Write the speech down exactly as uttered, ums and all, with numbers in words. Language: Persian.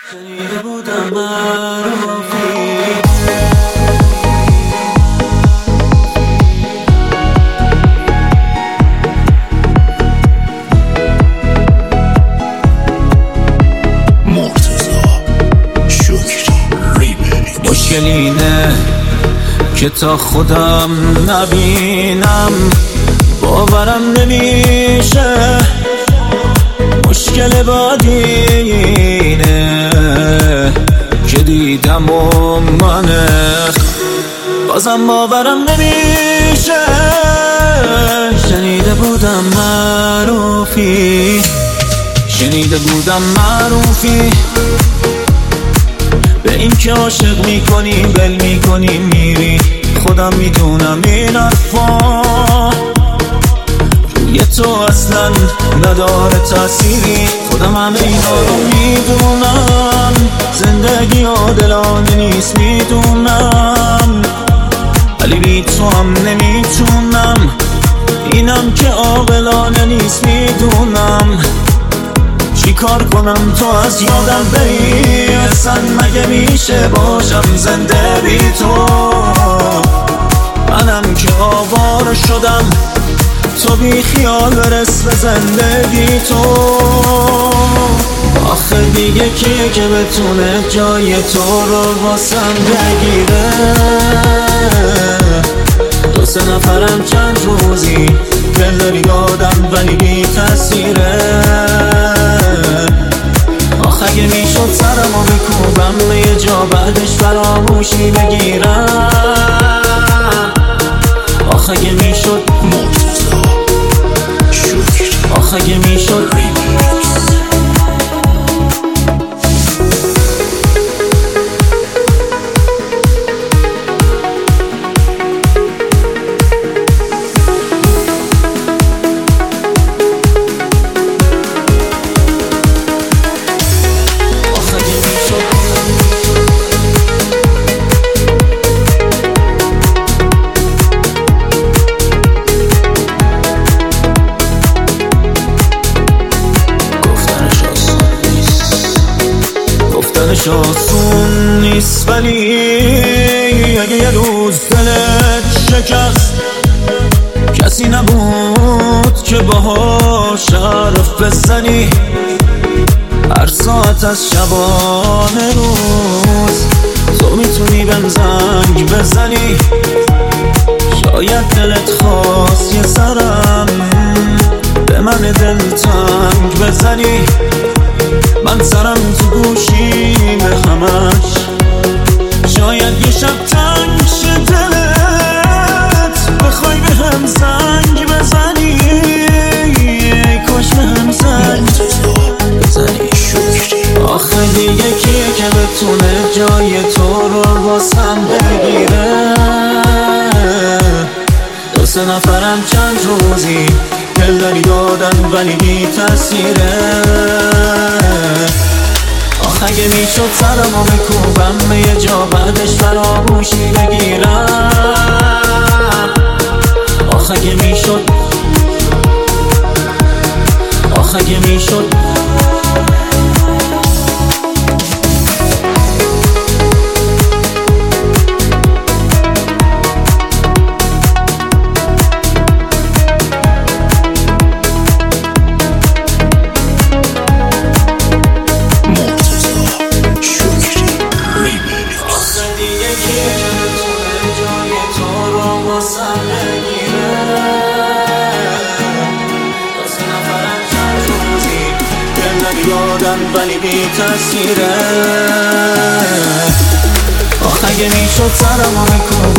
شنیده بودم معروفی مشکل اینه که تا خودم نبینم باورم نمیشه. مشکل بعدی اینه که دیدم و منه بازم باورم نمیشه. شنیده بودم معروفی شنیده بودم معروفی به این که عاشق میکنی بل میکنی میری. خودم میدونم این حرفا روی تو اصلا نداره تأثیری. خودم همه اینا رو میدونم زندگی عادلانه نیست میدونم ولی بی تو هم نمیتونم. اینم که عاقلانه نیست میدونم. چی کار کنم تو از یادم بری اصلا مگه میشه باشم زنده بی تو. منم که آواره شدم تو بی خیال برس به زندگی تو. آخه دیگه کیه که بتونه جای تو رو واسم بگیره. دو سه نفرم چند روزی دل داری دادم ولی بی تأثیره. آخه اگه میشد سرمو بکوبم به یه جا بعدش فراموشی بگیرم. آخه اگه میشد آخه اگه میشد گفتنش آسون نیست ولی اگه یه روز دلت شکست کسی نبود که باهاش حرف بزنی. هر ساعت از شبانه روز تو میتونی بهم زنگ بزنی. شاید دلت خواست یه سرم به من دلتنگ بزنی. من سرم تو گوشی به همش شاید یه شب تنگ شه دلت بخوای به هم زنگ بزنی. ای کاش به هم زنگ بزنی. آخه دیگه کیه که بتونه جای تو رو واسم بگیره. دو سه نفرم چند روزی دل داری دادن ولی بی تأثیره. آخه اگه میشد سرمو بکوبم به یه جا بعدش فراموشی بگیرم. آخه اگه میشد آخه اگه میشد یادم ولی بی تأثیره. آخه اگه میشد سرمو بکوبم